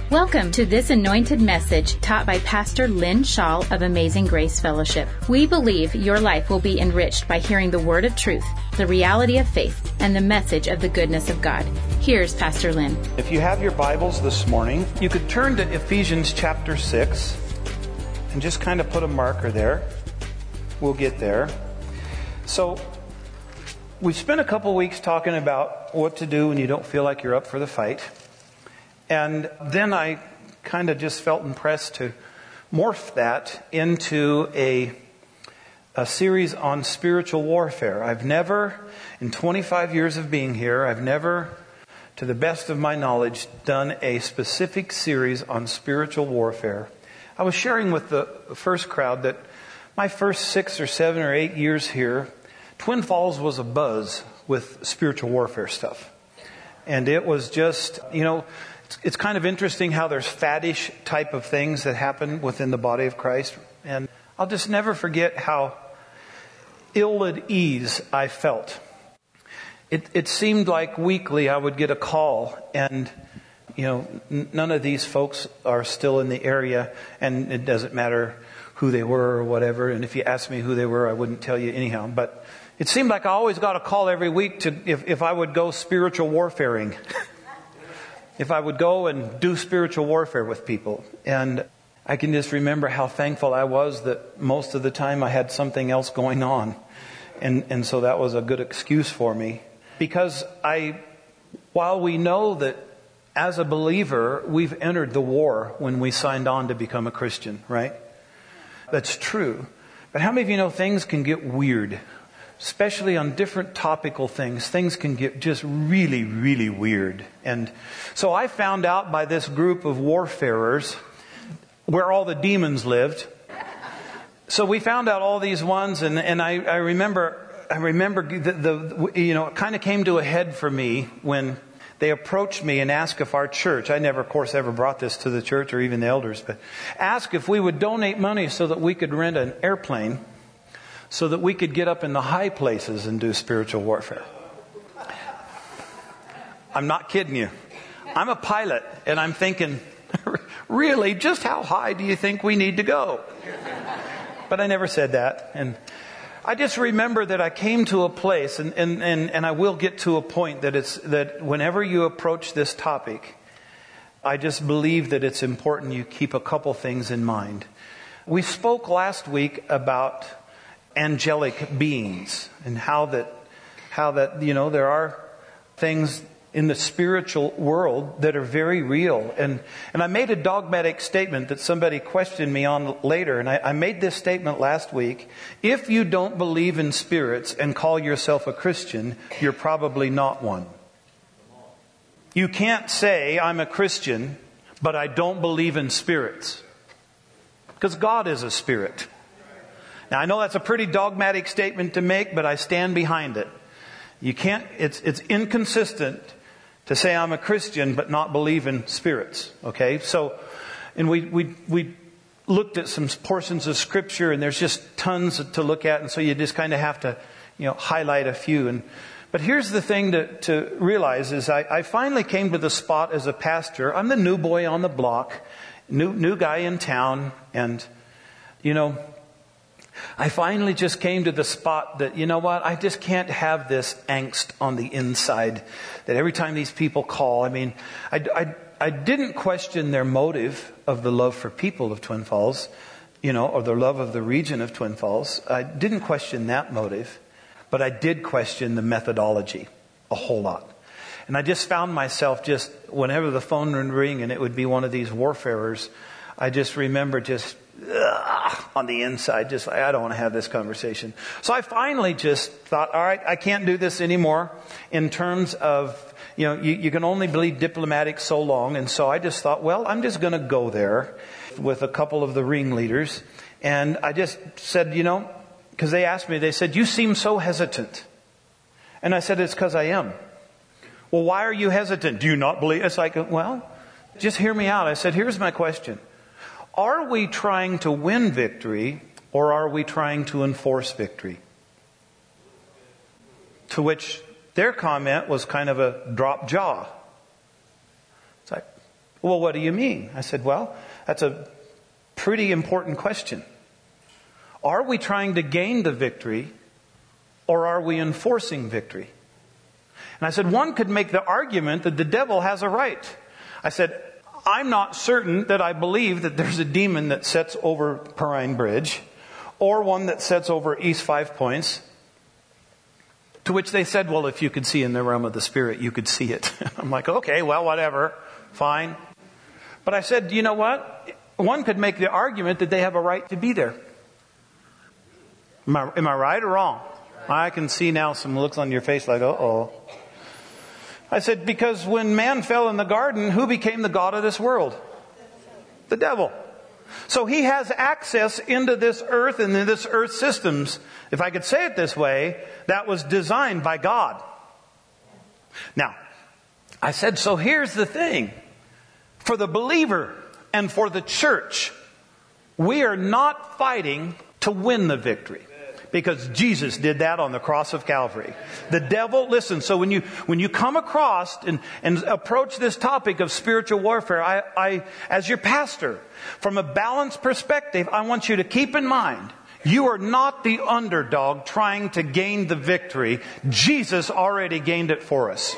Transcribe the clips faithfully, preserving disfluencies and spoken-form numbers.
Welcome to this anointed message taught by Pastor Lynn Shaw of Amazing Grace Fellowship. We believe your life will be enriched by hearing the word of truth, the reality of faith, and the message of the goodness of God. Here's Pastor Lynn. If you have your Bibles this morning, you could turn to Ephesians chapter six and just kind of put a marker there. We'll get there. So, we've spent a couple weeks talking about what to do when you don't feel like you're up for the fight. And then I kind of just felt impressed to morph that into a, a series on spiritual warfare. I've never, in twenty-five years of being here, I've never, to the best of my knowledge, done a specific series on spiritual warfare. I was sharing with the first crowd that my first six or seven or eight years here, Twin Falls was a buzz with spiritual warfare stuff. And it was just, you know, it's, it's kind of interesting how there's faddish type of things that happen within the body of Christ. And I'll just never forget how ill at ease I felt. It, it seemed like weekly I would get a call and, you know, n- none of these folks are still in the area, and it doesn't matter who they were or whatever. And if you asked me who they were, I wouldn't tell you anyhow. But it seemed like I always got a call every week to if, if I would go spiritual warfaring. If I would go and do spiritual warfare with people. And I can just remember how thankful I was that most of the time I had something else going on. And, and so that was a good excuse for me. Because I, while we know that as a believer, we've entered the war when we signed on to become a Christian, right? That's true. But how many of you know things can get weird? Especially on different topical things. Things can get just really, really weird. And so I found out by this group of warfarers where all the demons lived. So we found out all these ones, and, and I, I remember I remember the, the you know, it kind of came to a head for me when they approached me and asked if our church, I never, of course, ever brought this to the church or even the elders, but asked if we would donate money so that we could rent an airplane so that we could get up in the high places and do spiritual warfare. I'm not kidding you. I'm a pilot, and I'm thinking, really, just how high do you think we need to go? But I never said that. And I just remember that I came to a place, and, and, and, and I will get to a point that it's that whenever you approach this topic, I just believe that it's important you keep a couple things in mind. We spoke last week about angelic beings and how that, how that, you know, there are things in the spiritual world that are very real. And, and I made a dogmatic statement that somebody questioned me on later. And I, I made this statement last week. If you don't believe in spirits and call yourself a Christian, you're probably not one. You can't say, I'm a Christian, but I don't believe in spirits. Because God is a spirit. Now, I know that's a pretty dogmatic statement to make, but I stand behind it. You can't, it's, it's inconsistent to say I'm a Christian, but not believe in spirits. Okay? So, and we, we, we looked at some portions of Scripture, and there's just tons to look at, and so you just kind of have to, you know, highlight a few. And, but here's the thing to, to realize is I, I finally came to the spot as a pastor. I'm the new boy on the block, new, new guy in town, and, you know, I finally just came to the spot that, you know what, I just can't have this angst on the inside that every time these people call, I mean, I, I, I didn't question their motive of the love for people of Twin Falls, you know, or the love of the region of Twin Falls. I didn't question that motive, but I did question the methodology a whole lot. And I just found myself just, whenever the phone would ring and it would be one of these warfarers, I just remember just, ugh, on the inside, just like, I don't want to have this conversation. So I finally just thought, all right, I can't do this anymore in terms of, you know, you, you can only be diplomatic so long. And so I just thought, well, I'm just going to go there with a couple of the ringleaders. And I just said, you know, because they asked me, they said, you seem so hesitant. And I said, it's because I am. Well, why are you hesitant? Do you not believe? It's like, well, just hear me out. I said, here's my question. Are we trying to win victory, or are we trying to enforce victory? To which their comment was kind of a drop jaw. It's like, Well, what do you mean? I said, well, that's a pretty important question. Are we trying to gain the victory, or are we enforcing victory? And I said, one could make the argument that the devil has a right. I said, I'm not certain that I believe that there's a demon that sits over Perrine Bridge, or one that sits over East Five Points. To which they said, well, if you could see in the realm of the Spirit, you could see it. I'm like, okay, well, whatever, fine. But I said, you know what? One could make the argument that they have a right to be there. Am I, am I right or wrong? I can see now some looks on your face like, uh-oh. I said, because when man fell in the garden, who became the god of this world? The devil. So he has access into this earth and into this earth systems. If I could say it this way, that was designed by God. Now, I said, so here's the thing. For the believer and for the church, we are not fighting to win the victory. Because Jesus did that on the cross of Calvary. The devil, listen, so when you when you come across and, and approach this topic of spiritual warfare, I, I, as your pastor, from a balanced perspective, I want you to keep in mind, you are not the underdog trying to gain the victory. Jesus already gained it for us.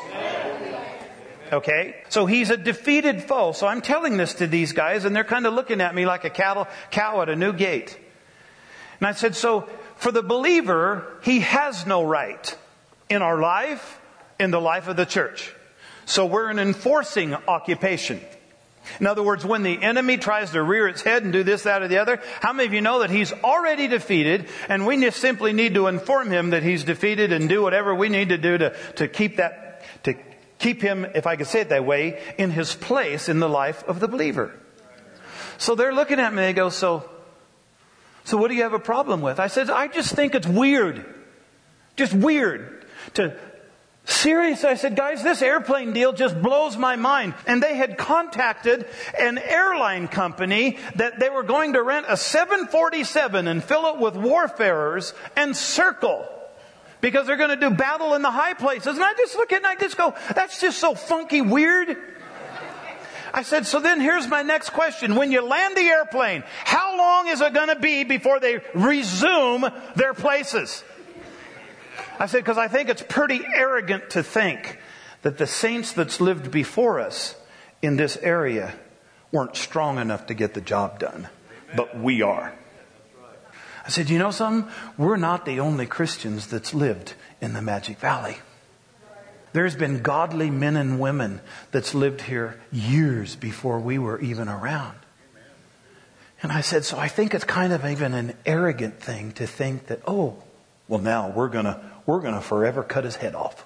Okay? So he's a defeated foe. So I'm telling this to these guys, and they're kind of looking at me like a cattle, cow at a new gate. And I said, so for the believer, he has no right in our life, in the life of the church. So we're an enforcing occupation. In other words, when the enemy tries to rear its head and do this, that, or the other, how many of you know that he's already defeated, and we just simply need to inform him that he's defeated and do whatever we need to do to, to keep that, to keep him, if I could say it that way, in his place in the life of the believer. So they're looking at me, they go, so, so what do you have a problem with? I said, I just think it's weird. Just weird. To Serious? I said, guys, this airplane deal just blows my mind. And they had contacted an airline company that they were going to rent a seven forty-seven and fill it with warfarers and circle. Because they're going to do battle in the high places. And I just look at it and I just go, that's just so funky weird. I said, so then here's my next question. When you land the airplane, how long is it going to be before they resume their places? I said, because I think it's pretty arrogant to think that the saints that's lived before us in this area weren't strong enough to get the job done. But we are. I said, you know something? We're not the only Christians that's lived in the Magic Valley. There's been godly men and women that's lived here years before we were even around. And I said, so I think it's kind of even an arrogant thing to think that, oh, well now we're going to we're going to forever cut his head off.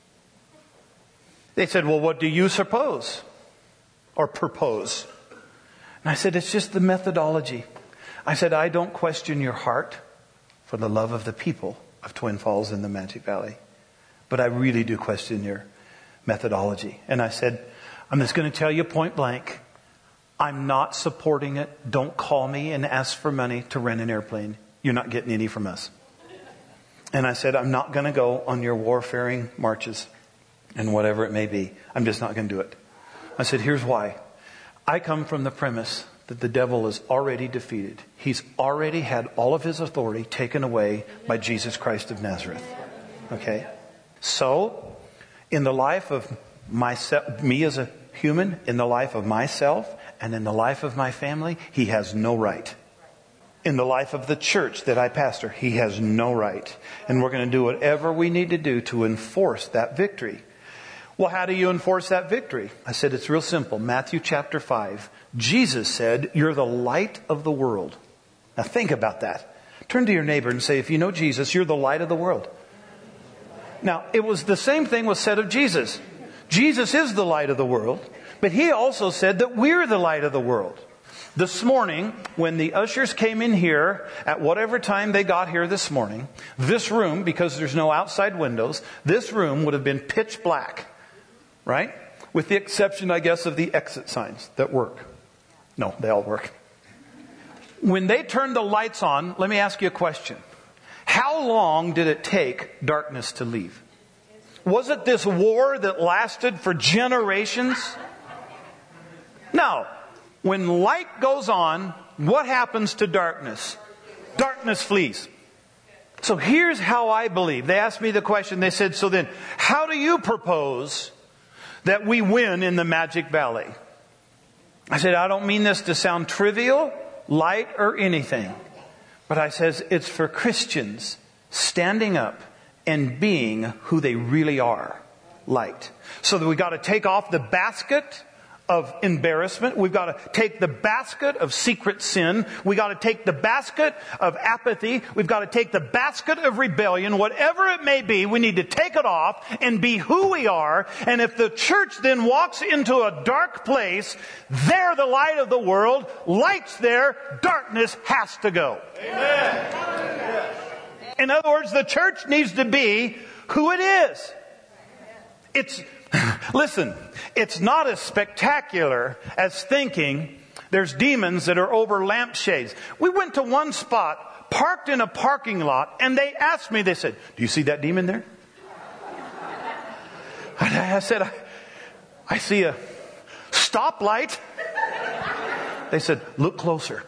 They said, well, what do you suppose or propose? And I said, it's just the methodology. I said, I don't question your heart for the love of the people of Twin Falls and the Magic Valley. But I really do question your methodology. And I said, I'm just going to tell you point blank, I'm not supporting it. Don't call me and ask for money to rent an airplane. You're not getting any from us. And I said, I'm not going to go on your warfaring marches and whatever it may be. I'm just not going to do it. I said, here's why. I come from the premise that the devil is already defeated. He's already had all of his authority taken away by Jesus Christ of Nazareth. Okay? So, in the life of myself, me as a human, in the life of myself, and in the life of my family, he has no right. In the life of the church that I pastor, he has no right. And we're going to do whatever we need to do to enforce that victory. Well, how do you enforce that victory? I said, it's real simple. Matthew chapter five. Jesus said, you're the light of the world. Now think about that. Turn to your neighbor and say, if you know Jesus, you're the light of the world. Now, it was the same thing was said of Jesus. Jesus is the light of the world. But he also said that we're the light of the world. This morning, when the ushers came in here, at whatever time they got here this morning, this room, because there's no outside windows, this room would have been pitch black. Right? With the exception, I guess, of the exit signs that work. No, they all work. When they turned the lights on, let me ask you a question. How long did it take darkness to leave? Was it this war that lasted for generations? Now, when light goes on, what happens to darkness? Darkness flees. So here's how I believe. They asked me the question, they said, so then, how do you propose that we win in the Magic Valley? I said, I don't mean this to sound trivial, light, or anything. But I says, it's for Christians standing up and being who they really are, light. So that we got to take off the basket of embarrassment. We've got to take the basket of secret sin. We've got to take the basket of apathy. We've got to take the basket of rebellion. Whatever it may be, we need to take it off and be who we are. And if the church then walks into a dark place, they're the light of the world. Light's there. Darkness has to go. Amen. In other words, the church needs to be who it is. It's Listen, it's not as spectacular as thinking there's demons that are over lampshades. We went to one spot, parked in a parking lot, and they asked me, they said, do you see that demon there? And I said, I, I see a stoplight. They said, look closer.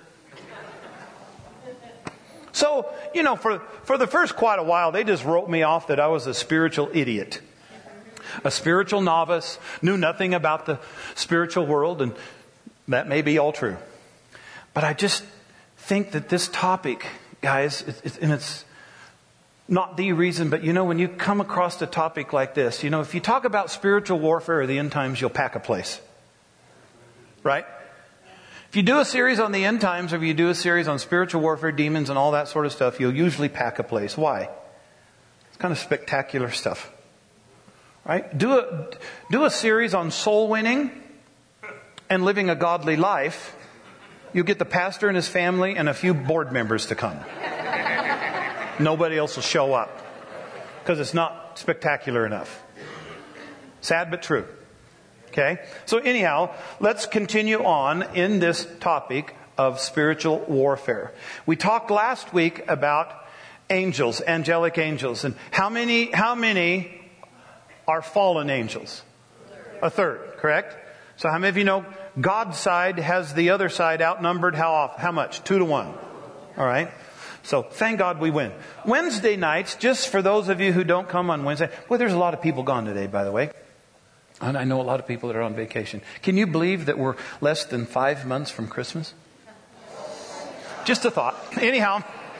So, you know, for, for the first quite a while, they just wrote me off that I was a spiritual idiot. A spiritual novice, knew nothing about the spiritual world, and that may be all true. But I just think that this topic, guys, it, it, and it's not the reason, but you know, when you come across a topic like this, you know, if you talk about spiritual warfare or the end times, you'll pack a place. Right? If you do a series on the end times, or if you do a series on spiritual warfare, demons, and all that sort of stuff, you'll usually pack a place. Why? It's kind of spectacular stuff. Right? Do a, do a series on soul winning and living a godly life. You'll get the pastor and his family and a few board members to come. Nobody else will show up because it's not spectacular enough. Sad but true. Okay? So anyhow, let's continue on in this topic of spiritual warfare. We talked last week about angels, angelic angels, and how many, how many are fallen angels? A third, correct? So how many of you know God's side has the other side outnumbered how often? How much? Two to one. All right. So thank God we win. Wednesday nights, just for those of you who don't come on Wednesday. Well, there's a lot of people gone today, by the way. And I know a lot of people that are on vacation. Can you believe that we're less than five months from Christmas? Just a thought. Anyhow,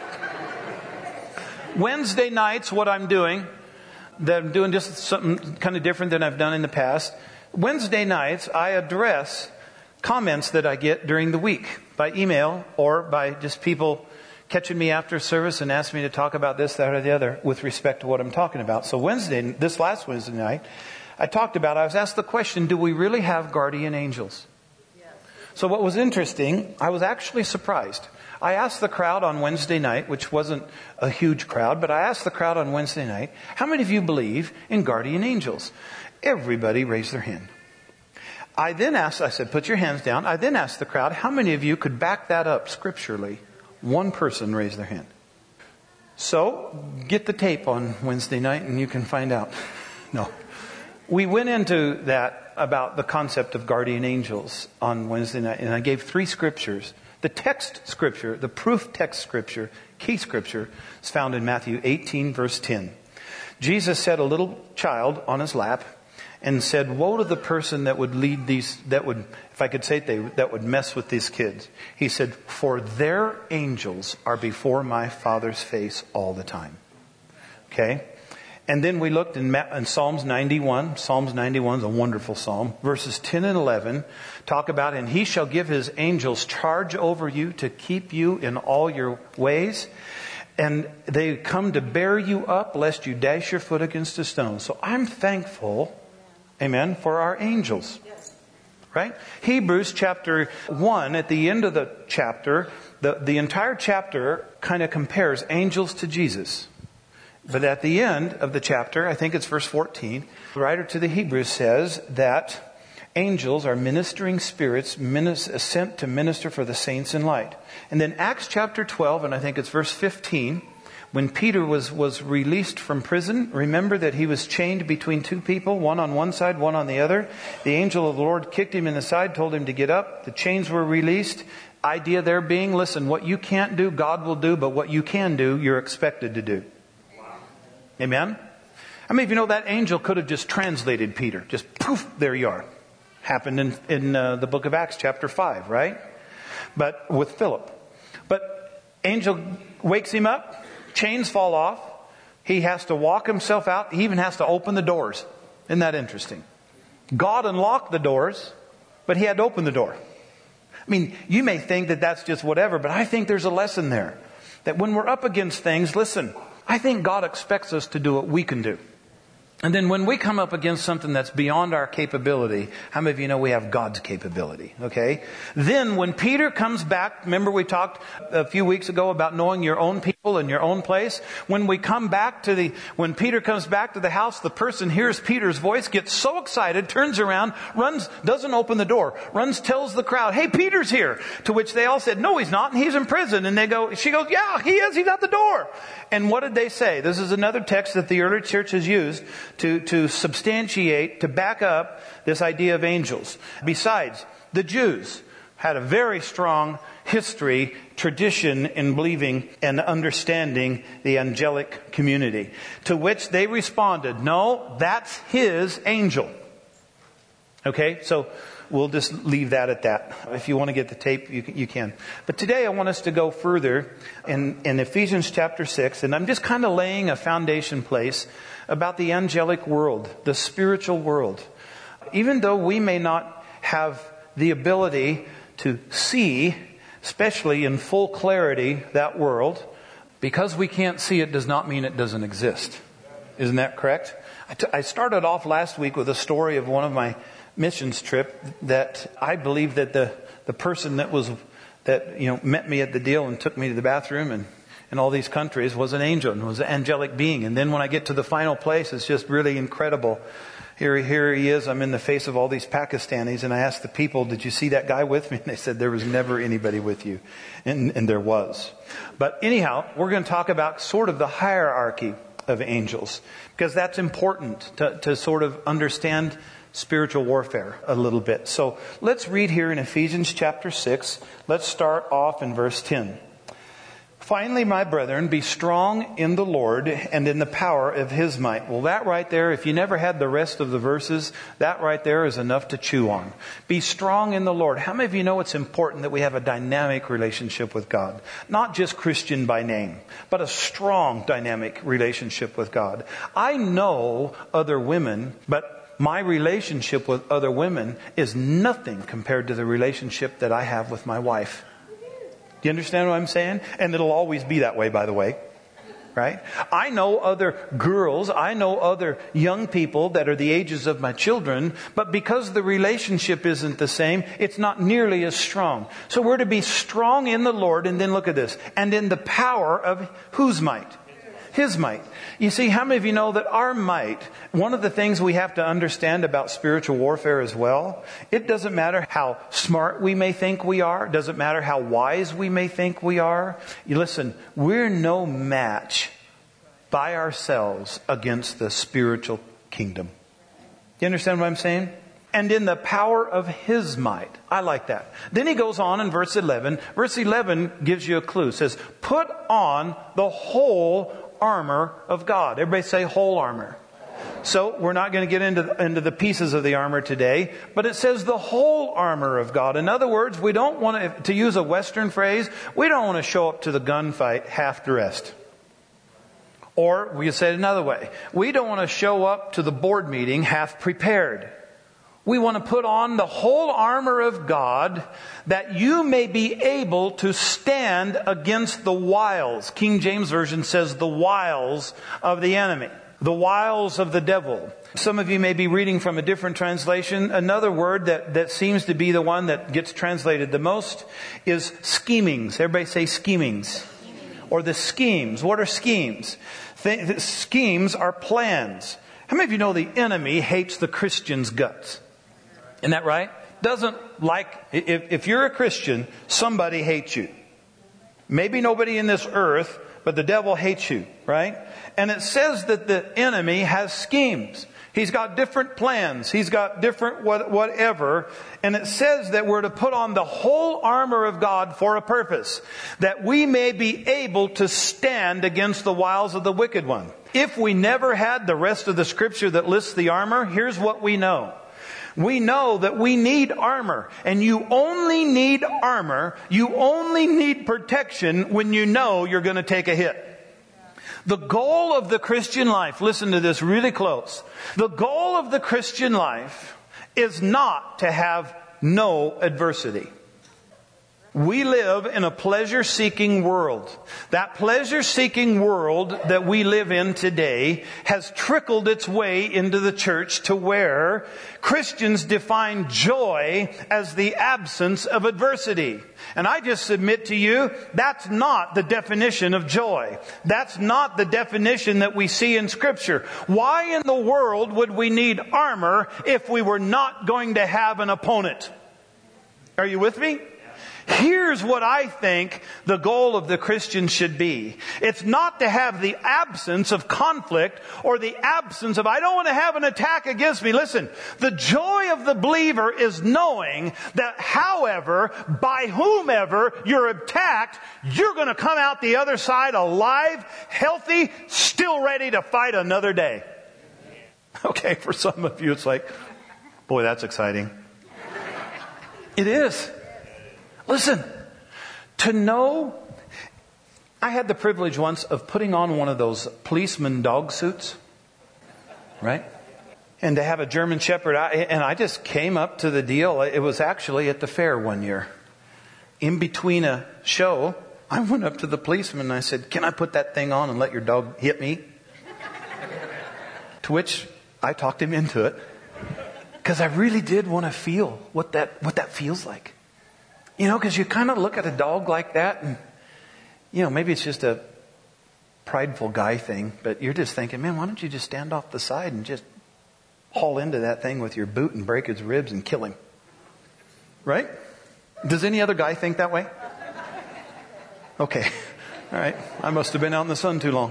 Wednesday nights, what I'm doing, that I'm doing just something kind of different than I've done in the past. Wednesday nights, I address comments that I get during the week by email or by just people catching me after service and asking me to talk about this, that, or the other with respect to what I'm talking about. So Wednesday, this last Wednesday night, I talked about, I was asked the question, do we really have guardian angels? Yes. So what was interesting, I was actually surprised. I asked the crowd on Wednesday night, which wasn't a huge crowd, but I asked the crowd on Wednesday night, how many of you believe in guardian angels? Everybody raised their hand. I then asked, I said, put your hands down. I then asked the crowd, how many of you could back that up scripturally? One person raised their hand. So, get the tape on Wednesday night and you can find out. No. We went into that about the concept of guardian angels on Wednesday night, and I gave three scriptures. The text scripture, the proof text scripture, key scripture, is found in Matthew eighteen, verse ten. Jesus set a little child on his lap and said, woe to the person that would lead these, that would, if I could say it, they, that would mess with these kids. He said, for their angels are before my Father's face all the time. Okay? And then we looked in, in Psalms ninety-one. Psalms ninety-one is a wonderful psalm. Verses ten and eleven talk about, and he shall give his angels charge over you to keep you in all your ways. And they come to bear you up lest you dash your foot against a stone. So I'm thankful, amen, for our angels. Right? Hebrews chapter one, at the end of the chapter, the, the entire chapter kind of compares angels to Jesus. But at the end of the chapter, I think it's verse fourteen, the writer to the Hebrews says that angels are ministering spirits sent to minister for the saints in light. And then Acts chapter twelve, and I think it's verse fifteen, When Peter was, was released from prison, remember that he was chained between two people, one on one side, one on the other. The angel of the Lord kicked him in the side, told him to get up. The chains were released. Idea there being, listen, what you can't do, God will do, but what you can do, you're expected to do. Amen? How many of you know that angel could have just translated Peter? Just poof, there you are. Happened in, in uh, the book of Acts chapter five, right? But with Philip. But angel wakes him up. Chains fall off. He has to walk himself out. He even has to open the doors. Isn't that interesting? God unlocked the doors, but he had to open the door. I mean, you may think that that's just whatever, but I think there's a lesson there. That when we're up against things, listen, I think God expects us to do what we can do. And then when we come up against something that's beyond our capability, how many of you know we have God's capability? Okay? Then when Peter comes back, remember we talked a few weeks ago about knowing your own people and your own place? When we come back to the, when Peter comes back to the house, the person hears Peter's voice, gets so excited, turns around, runs, doesn't open the door, runs, tells the crowd, hey, Peter's here. To which they all said, no, he's not, and he's in prison. And they go, she goes, yeah, he is, he's at the door. And what did they say? This is another text that the early church has used to, to substantiate, to back up this idea of angels. Besides, the Jews had a very strong history, tradition in believing and understanding the angelic community. To which they responded, no, that's his angel. Okay, so we'll just leave that at that. If you want to get the tape, you can. You can. But today I want us to go further in, in Ephesians chapter six. And I'm just kind of laying a foundation place about the angelic world, the spiritual world. Even though we may not have the ability to see, especially in full clarity, that world, because we can't see it does not mean it doesn't exist. Isn't that correct? I, t- I started off last week with a story of one of my missions trip that I believe that the, the person that was, that, you know, met me at the deal and took me to the bathroom and in all these countries was an angel and was an angelic being. And then when I get to the final place, it's just really incredible. Here, here he is. I'm in the face of all these Pakistanis. And I asked the people, did you see that guy with me? And they said, there was never anybody with you. And, and there was. But anyhow, we're going to talk about sort of the hierarchy of angels, because that's important to, to sort of understand spiritual warfare a little bit. So let's read here in Ephesians chapter six. Let's start off in verse ten. Finally, my brethren, be strong in the Lord and in the power of His might. Well, that right there, if you never had the rest of the verses, that right there is enough to chew on. Be strong in the Lord. How many of you know it's important that we have a dynamic relationship with God? Not just Christian by name, but a strong dynamic relationship with God. I know other women, but my relationship with other women is nothing compared to the relationship that I have with my wife. Do you understand what I'm saying? And it'll always be that way, by the way. Right? I know other girls, I know other young people that are the ages of my children, but because the relationship isn't the same, it's not nearly as strong. So we're to be strong in the Lord, and then look at this, and in the power of whose might? His might. You see, how many of you know that our might, one of the things we have to understand about spiritual warfare as well, it doesn't matter how smart we may think we are, it doesn't matter how wise we may think we are. You listen, we're no match by ourselves against the spiritual kingdom. You understand what I'm saying? And in the power of His might. I like that. Then he goes on in verse eleven. Verse eleven gives you a clue. It says, put on the whole armor of God. Everybody say whole armor. So we're not going to get into, into the pieces of the armor today, but it says the whole armor of God. In other words, we don't want to, to use a Western phrase, we don't want to show up to the gunfight half dressed. Or we say it another way, we don't want to show up to the board meeting half prepared. We want to put on the whole armor of God that you may be able to stand against the wiles. King James Version says the wiles of the enemy. The wiles of the devil. Some of you may be reading from a different translation. Another word that, that seems to be the one that gets translated the most is schemings. Everybody say schemings. Or the schemes. What are schemes? Th- schemes are plans. How many of you know the enemy hates the Christian's guts? Isn't that right? Doesn't like, if, if you're a Christian, somebody hates you. Maybe nobody in this earth, but the devil hates you, right? And it says that the enemy has schemes. He's got different plans. He's got different what, whatever. And it says that we're to put on the whole armor of God for a purpose, that we may be able to stand against the wiles of the wicked one. If we never had the rest of the scripture that lists the armor, here's what we know. We know that we need armor, and you only need armor, you only need protection when you know you're going to take a hit. The goal of the Christian life, listen to this really close. The goal of the Christian life is not to have no adversity. We live in a pleasure-seeking world. That pleasure-seeking world that we live in today has trickled its way into the church to where Christians define joy as the absence of adversity. And I just submit to you, that's not the definition of joy. That's not the definition that we see in Scripture. Why in the world would we need armor if we were not going to have an opponent? Are you with me? Here's what I think the goal of the Christian should be. It's not to have the absence of conflict or the absence of, I don't want to have an attack against me. Listen, the joy of the believer is knowing that however, by whomever you're attacked, you're going to come out the other side alive, healthy, still ready to fight another day. Okay, for some of you it's like, boy, that's exciting. It is. Listen, to know, I had the privilege once of putting on one of those policeman dog suits, right? And to have a German Shepherd, I, and I just came up to the deal. It was actually at the fair one year. In between a show, I went up to the policeman and I said, can I put that thing on and let your dog hit me? To which I talked him into it. Because I really did want to feel what that what that feels like. You know, because you kind of look at a dog like that and, you know, maybe it's just a prideful guy thing, but you're just thinking, man, why don't you just stand off the side and just haul into that thing with your boot and break his ribs and kill him? Right? Does any other guy think that way? Okay. All right. I must have been out in the sun too long.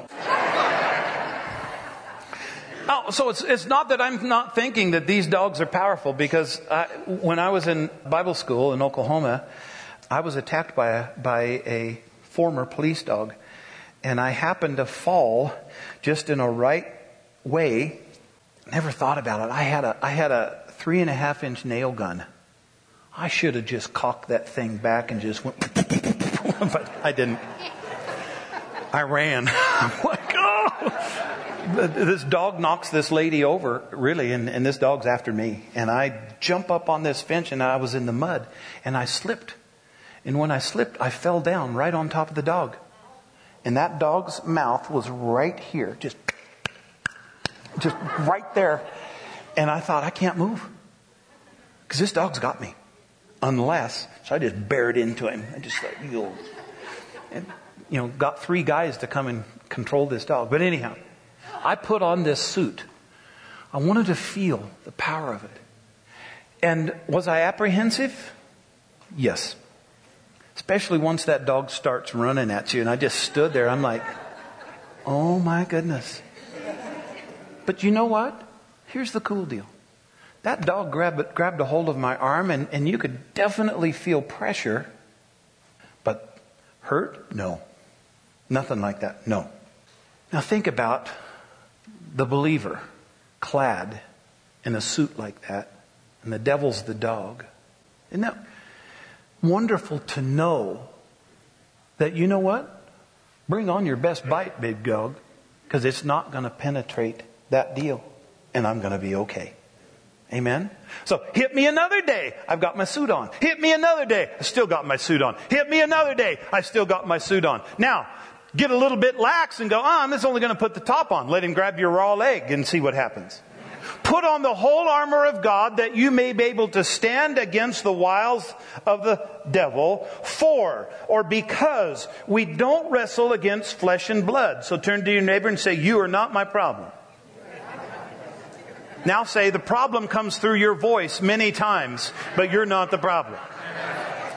Oh, so it's it's not that I'm not thinking that these dogs are powerful, because I, when I was in Bible school in Oklahoma, I was attacked by a, by a former police dog, and I happened to fall just in a right way. Never thought about it. I had a I had a three and a half inch nail gun. I should have just cocked that thing back and just went, but I didn't. I ran. I'm like, oh. This dog knocks this lady over, really, and, and this dog's after me. And I jump up on this fence, and I was in the mud, and I slipped. And when I slipped, I fell down right on top of the dog. And that dog's mouth was right here, just, just right there. And I thought, I can't move, because this dog's got me. Unless, so I just bared into him. I just like, you know, and, you know, got three guys to come and control this dog. But anyhow, I put on this suit. I wanted to feel the power of it. And was I apprehensive? Yes. Especially once that dog starts running at you. And I just stood there. I'm like, oh my goodness. But you know what? Here's the cool deal. That dog grabbed, grabbed a hold of my arm, and, and you could definitely feel pressure. But hurt? No. Nothing like that. No. Now think about the believer clad in a suit like that, and the devil's the dog. Isn't that wonderful to know that, you know what? Bring on your best bite, big dog, because it's not going to penetrate that deal, and I'm going to be okay. Amen? So, hit me another day, I've got my suit on. Hit me another day, I still got my suit on. Hit me another day, I still got my suit on. Now, get a little bit lax and go, oh, I'm just only going to put the top on. Let him grab your raw leg and see what happens. Put on the whole armor of God that you may be able to stand against the wiles of the devil. For, or because, we don't wrestle against flesh and blood. So turn to your neighbor and say, you are not my problem. Now say, the problem comes through your voice many times, but you're not the problem.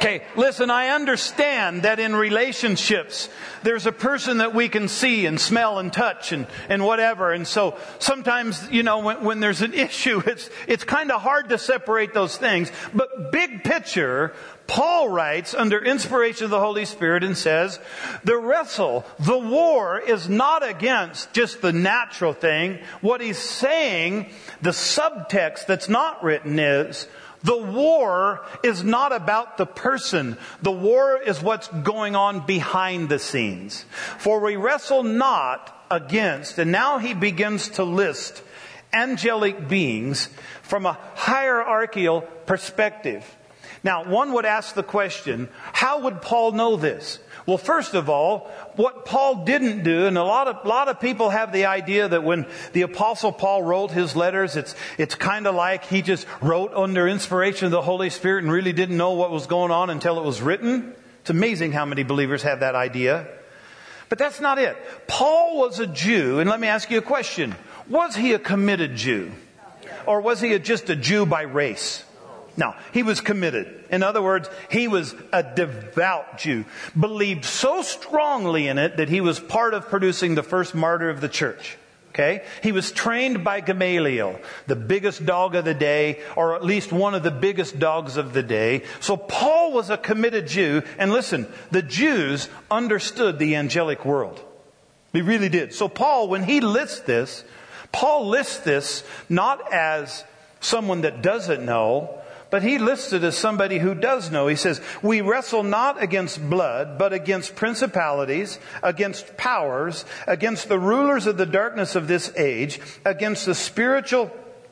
Okay, listen, I understand that in relationships, there's a person that we can see and smell and touch and, and whatever. And so sometimes, you know, when, when there's an issue, it's, it's kind of hard to separate those things. But big picture, Paul writes under inspiration of the Holy Spirit and says, the wrestle, the war is not against just the natural thing. What he's saying, the subtext that's not written is, the war is not about the person. The war is what's going on behind the scenes. For we wrestle not against, and now he begins to list angelic beings from a hierarchical perspective. Now, one would ask the question, how would Paul know this? Well, first of all, what Paul didn't do, and a lot of, lot of people have the idea that when the Apostle Paul wrote his letters, it's, it's kind of like he just wrote under inspiration of the Holy Spirit and really didn't know what was going on until it was written. It's amazing how many believers have that idea. But that's not it. Paul was a Jew, and let me ask you a question. Was he a committed Jew? Or was he a, just a Jew by race? No, he was committed. In other words, he was a devout Jew. Believed so strongly in it that he was part of producing the first martyr of the church. Okay? He was trained by Gamaliel, the biggest dog of the day, or at least one of the biggest dogs of the day. So Paul was a committed Jew. And listen, the Jews understood the angelic world. They really did. So Paul, when he lists this, Paul lists this not as someone that doesn't know, but he lists it as somebody who does know. He says, we wrestle not against blood, but against principalities, against powers, against the rulers of the darkness of this age, against the spiritual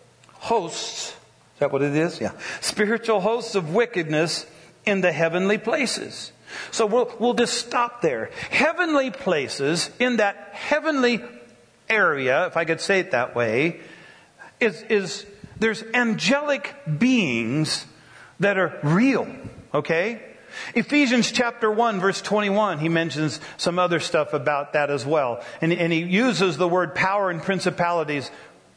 hosts. Is that what it is? Yeah. Spiritual hosts of wickedness in the heavenly places. So we'll, we'll just stop there. Heavenly places, in that heavenly area, if I could say it that way, is, is, there's angelic beings that are real, okay? Ephesians chapter one, verse twenty-one, he mentions some other stuff about that as well. And, and he uses the word power and principalities,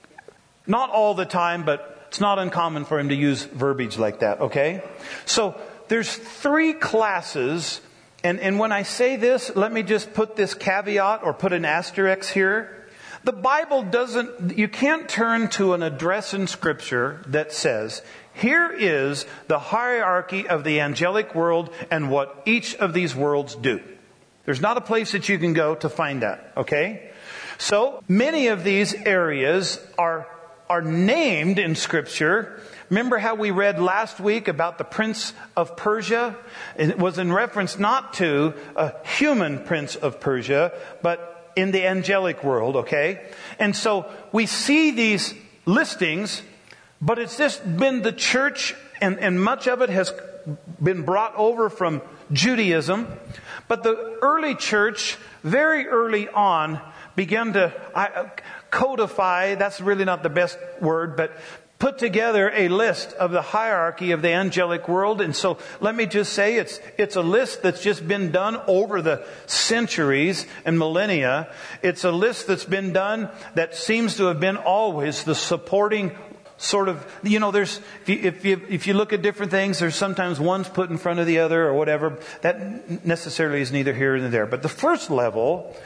not all the time, but it's not uncommon for him to use verbiage like that, okay? So there's three classes, and, and when I say this, let me just put this caveat or put an asterisk here. The Bible doesn't, you can't turn to an address in Scripture that says, here is the hierarchy of the angelic world and what each of these worlds do. There's not a place that you can go to find that, okay? So, many of these areas are, are named in Scripture. Remember how we read last week about the Prince of Persia? It was in reference not to a human Prince of Persia, but in the angelic world, okay? And so we see these listings, but it's just been the church, and, and much of it has been brought over from Judaism. But the early church, very early on, began to I, codify, that's really not the best word, but put together a list of the hierarchy of the angelic world. And so let me just say it's it's a list that's just been done over the centuries and millennia. It's a list that's been done that seems to have been always the supporting sort of, you know, there's, if you, if you, if you look at different things, there's sometimes one's put in front of the other or whatever. That necessarily is neither here nor there. But the first level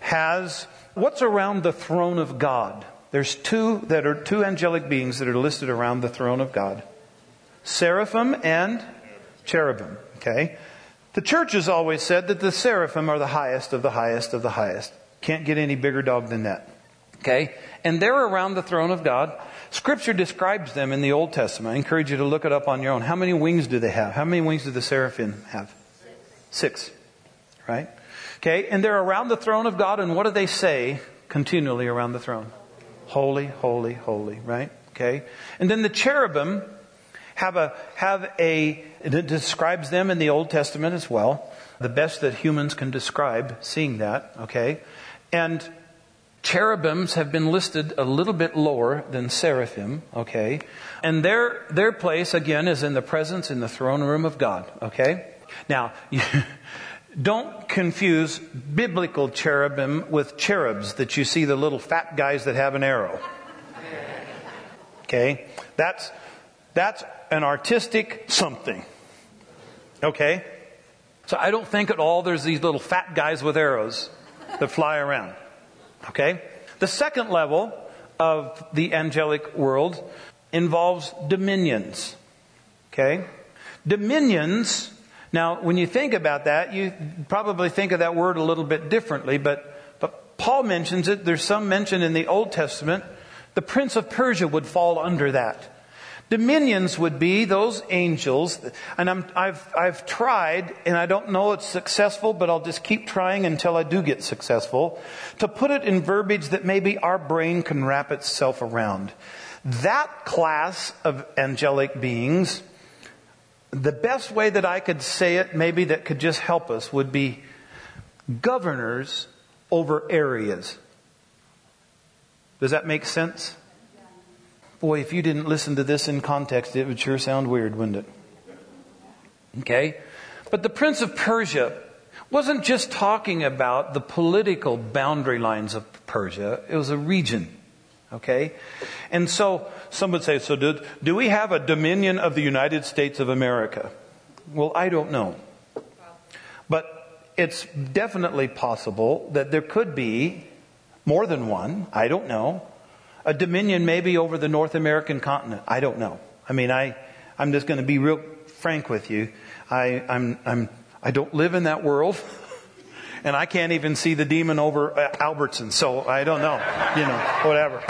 has what's around the throne of God. There's two that are two angelic beings that are listed around the throne of God. Seraphim and cherubim. Okay? The church has always said that the seraphim are the highest of the highest of the highest. Can't get any bigger dog than that. Okay? And they're around the throne of God. Scripture describes them in the Old Testament. I encourage you to look it up on your own. How many wings do they have? How many wings do the seraphim have? Six. Six. Right? Okay? And they're around the throne of God, and what do they say continually around the throne? Holy, holy, holy, right? Okay. And then the cherubim have a, have a, it describes them in the Old Testament as well. The best that humans can describe seeing that, okay? And cherubims have been listed a little bit lower than seraphim, okay? And their, their place, again, is in the presence in the throne room of God, okay? Now, don't confuse biblical cherubim with cherubs that you see, the little fat guys that have an arrow. Okay? That's, that's an artistic something. Okay? So I don't think at all there's these little fat guys with arrows that fly around. Okay? The second level of the angelic world involves dominions. Okay? Dominions, now when you think about that, you probably think of that word a little bit differently, but, but Paul mentions it. There's some mention in the Old Testament. The prince of Persia would fall under that. Dominions would be those angels, and I'm, I've, I've tried, and I don't know it's successful, but I'll just keep trying until I do get successful, to put it in verbiage that maybe our brain can wrap itself around. That class of angelic beings, the best way that I could say it, maybe that could just help us, would be governors over areas. Does that make sense? Boy, if you didn't listen to this in context, it would sure sound weird, wouldn't it? Okay? But the Prince of Persia wasn't just talking about the political boundary lines of Persia. It was a region. Okay? And so, some would say, so do, do we have a dominion of the United States of America? Well, I don't know. But it's definitely possible that there could be more than one. I don't know. A dominion maybe over the North American continent. I don't know. I mean, I, I'm just going to be real frank with you. I, I'm, I'm, I don't live in that world. And I can't even see the demon over uh, Albertson. So I don't know. You know, whatever.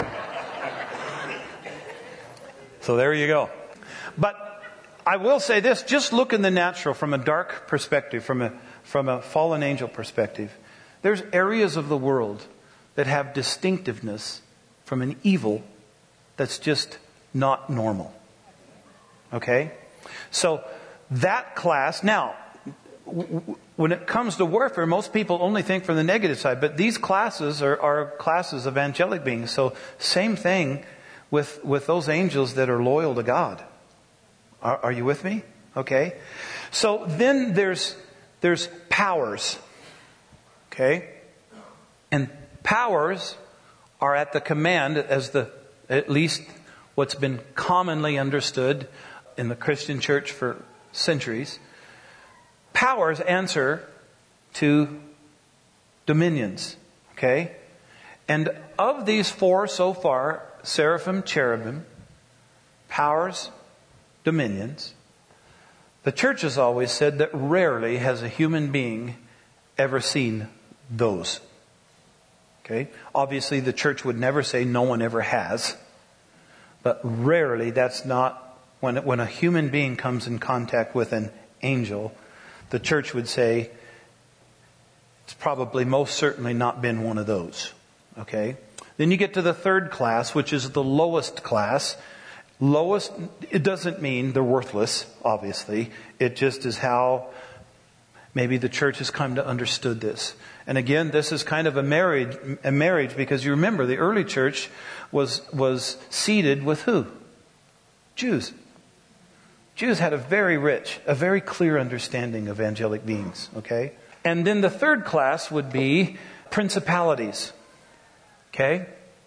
So there you go. But I will say this. Just look in the natural from a dark perspective, from a, from a fallen angel perspective. There's areas of the world that have distinctiveness from an evil that's just not normal. Okay? So that class, now, w- when it comes to warfare, most people only think from the negative side, but these classes are, are classes of angelic beings. So same thing with, with those angels that are loyal to God. Are, are you with me? Okay? So then there's, there's powers. Okay? And powers are at the command, as the, at least what's been commonly understood in the Christian church for centuries. Powers answer to dominions. Okay? And of these four so far, seraphim, cherubim, powers, dominions, the church has always said that rarely has a human being ever seen those. Okay? Obviously, the church would never say no one ever has. But rarely, that's not, when, when a human being comes in contact with an angel, the church would say, it's probably most certainly not been one of those. Okay? Then you get to the third class, which is the lowest class. Lowest, it doesn't mean they're worthless, obviously. It just is how maybe the church has come to understood this. And again, this is kind of a marriage, a marriage because you remember the early church was, was seated with who? Jews. Jews had a very rich, a very clear understanding of angelic beings. Okay? And then the third class would be principalities. Okay?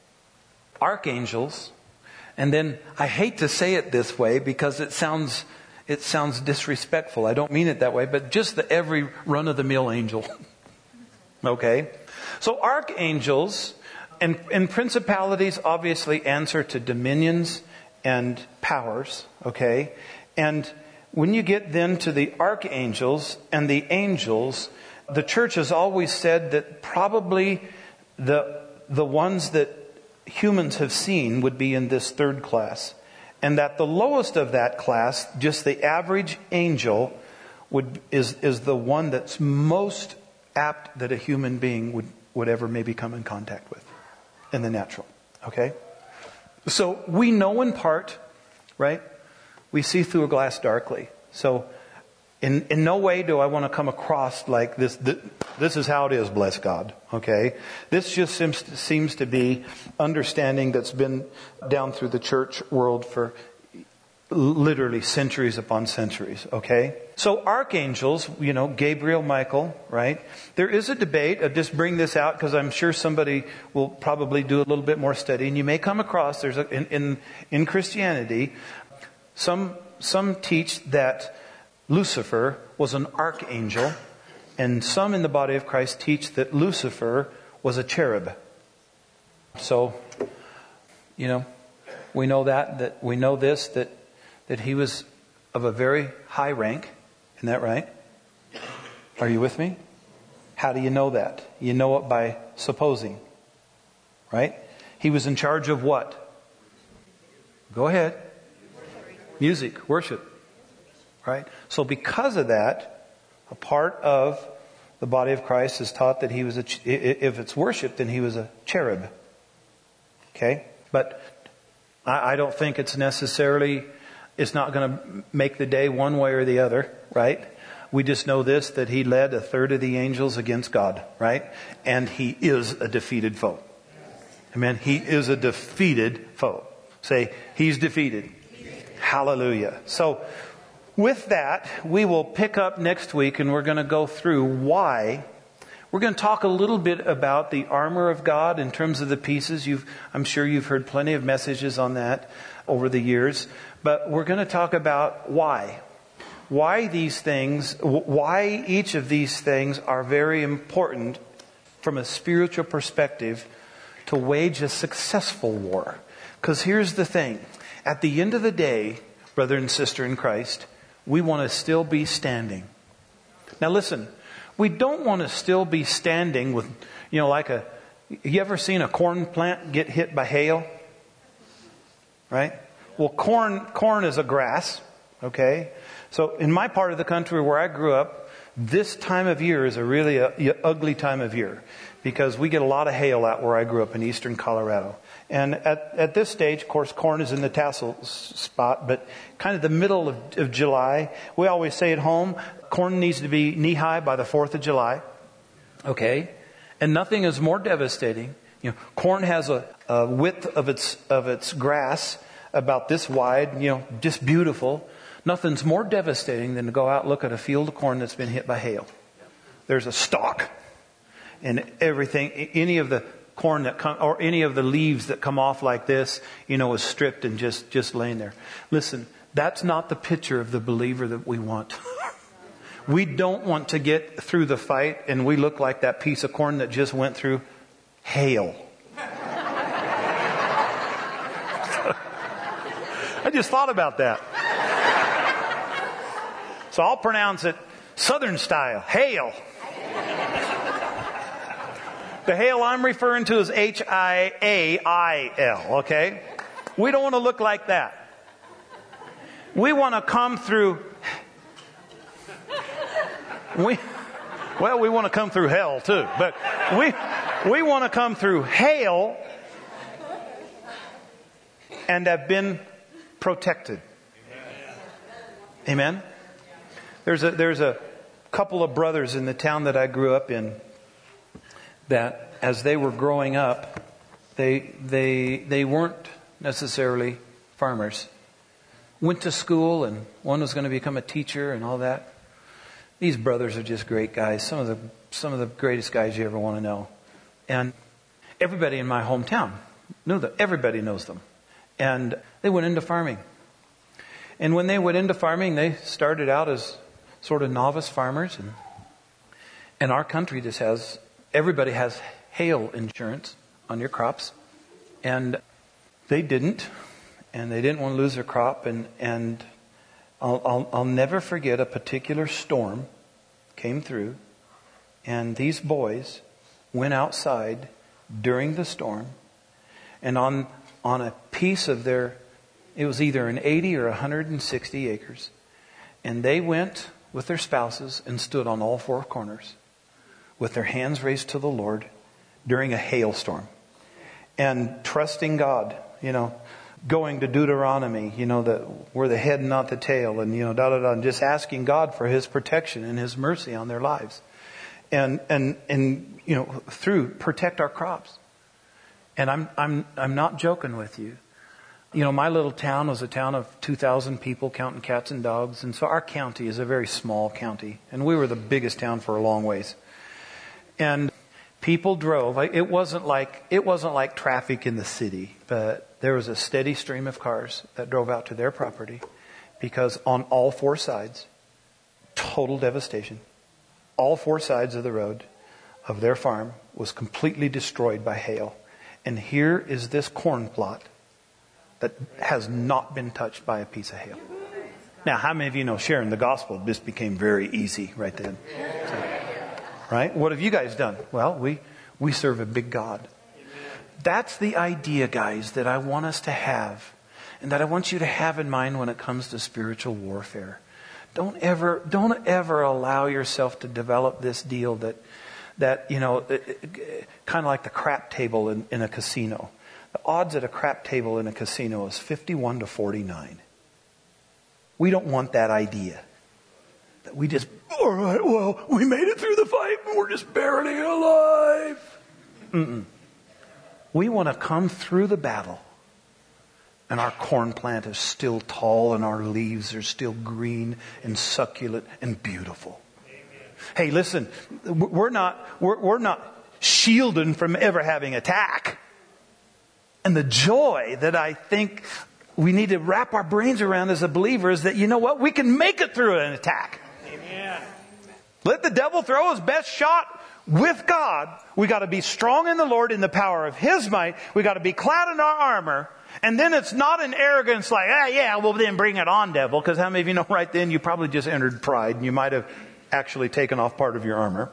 Archangels. And then I hate to say it this way because it sounds it sounds disrespectful. I don't mean it that way, but just the every run-of-the-mill angel. Okay? So archangels and, and principalities obviously answer to dominions and powers. Okay? And when you get then to the archangels and the angels, the church has always said that probably the the ones that humans have seen would be in this third class. And that the lowest of that class, just the average angel, would is, is the one that's most apt that a human being would, would ever maybe come in contact with in the natural. Okay? So we know in part, right? We see through a glass darkly. So in, in no way do I want to come across like this, this, this is how it is, bless God. Okay? This just seems, seems to be understanding that's been down through the church world for literally centuries upon centuries. Okay? So archangels, you know, Gabriel, Michael, right? There is a debate. I'll just bring this out because I'm sure somebody will probably do a little bit more study. And you may come across, there's a, in, in, in Christianity, some, some teach that Lucifer was an archangel, and some in the body of Christ teach that Lucifer was a cherub. So, you know, we know that, that we know this, that, that he was of a very high rank. Isn't that right? Are you with me? How do you know that? You know it by supposing. Right? He was in charge of what? Go ahead. Music, worship. Right? So because of that, a part of the body of Christ is taught that he was a, if it's worship, then he was a cherub. Okay? But I don't think it's necessarily, it's not going to make the day one way or the other, right? We just know this, that he led a third of the angels against God, right? And he is a defeated foe. Amen. He is a defeated foe. Say, he's defeated. Hallelujah. So, with that, we will pick up next week and we're going to go through why. We're going to talk a little bit about the armor of God in terms of the pieces. You've, I'm sure you've heard plenty of messages on that over the years. But we're going to talk about why. Why these things, why each of these things are very important from a spiritual perspective to wage a successful war. Because here's the thing. At the end of the day, brother and sister in Christ, we want to still be standing. Now listen, we don't want to still be standing with, you know, like a, you ever seen a corn plant get hit by hail? Right? Well, corn, corn is a grass, okay? So in my part of the country where I grew up, this time of year is a really a, a ugly time of year because we get a lot of hail out where I grew up in eastern Colorado. And at, at this stage, of course, corn is in the tassel spot, but kind of the middle of, of July, we always say at home, corn needs to be knee-high by the fourth of July. Okay? And nothing is more devastating. You know, corn has a, a width of its, of its grass about this wide, you know, just beautiful. Nothing's more devastating than to go out and look at a field of corn that's been hit by hail. There's a stalk. And everything, any of the corn that come, or any of the leaves that come off like this, you know, is stripped and just, just laying there. Listen, that's not the picture of the believer that we want. We don't want to get through the fight and we look like that piece of corn that just went through hail. I just thought about that. So I'll pronounce it Southern style, hail. The hail I'm referring to is H I A I L, okay? We don't want to look like that. We want to come through, we, well, we want to come through hell too, but we, we want to come through hail and have been protected. Amen? There's a, there's a couple of brothers in the town that I grew up in that as they were growing up, they, they, they weren't necessarily farmers. Went to school and one was going to become a teacher and all that. These brothers are just great guys. Some of the, some of the greatest guys you ever want to know. And everybody in my hometown knew them. Everybody knows them. And they went into farming. And when they went into farming, they started out as sort of novice farmers. And, and our country just has, everybody has hail insurance on your crops. And they didn't. And they didn't want to lose their crop. And, and I'll, I'll, I'll never forget a particular storm came through. And these boys went outside during the storm. And on, on a piece of their, it was either an eighty or one hundred sixty acres. And they went with their spouses and stood on all four corners with their hands raised to the Lord during a hailstorm. And trusting God, you know, going to Deuteronomy, you know, that we're the head and not the tail, and, you know, da da da, and just asking God for His protection and His mercy on their lives. And, and, and, you know, through protect our crops. And I'm, I'm, I'm not joking with you. You know, my little town was a town of two thousand people, counting cats and dogs. And so our county is a very small county. And we were the biggest town for a long ways. And people drove. It wasn't like, it wasn't like traffic in the city, but there was a steady stream of cars that drove out to their property because on all four sides total devastation. All four sides of the road of their farm was completely destroyed by hail. And here is this corn plot that has not been touched by a piece of hail. Now, how many of you know sharing the gospel just became very easy right then? So, right? What have you guys done? Well, we, we serve a big God. That's the idea, guys, that I want us to have, and that I want you to have in mind when it comes to spiritual warfare. Don't ever, don't ever allow yourself to develop this deal that, that you know, kind of like the crap table in, in a casino. The odds at a crap table in a casino is fifty-one to forty-nine. We don't want that idea. That we just, all right, well, we made it through the fight, and we're just barely alive. Mm-mm. We want to come through the battle, and our corn plant is still tall, and our leaves are still green and succulent and beautiful. Amen. Hey, listen, we're not, we're, we're not shielded from ever having attack. And the joy that I think we need to wrap our brains around as a believer is that, you know what? We can make it through an attack. Amen. Let the devil throw his best shot. With God, we got to be strong in the Lord in the power of His might. We got to be clad in our armor. And then it's not an arrogance like, ah, yeah, well then bring it on, devil. Because how many of you know right then you probably just entered pride and you might have actually taken off part of your armor.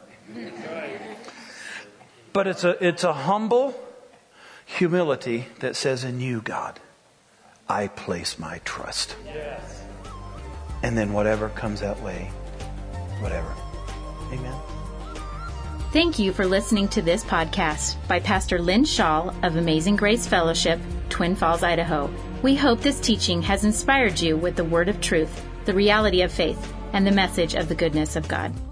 But it's a, it's a humble humility that says, in you, God, I place my trust. Yes. And then whatever comes that way, whatever. Amen. Thank you for listening to this podcast by Pastor Lynn Shaw of Amazing Grace Fellowship, Twin Falls, Idaho. We hope this teaching has inspired you with the word of truth, the reality of faith, and the message of the goodness of God.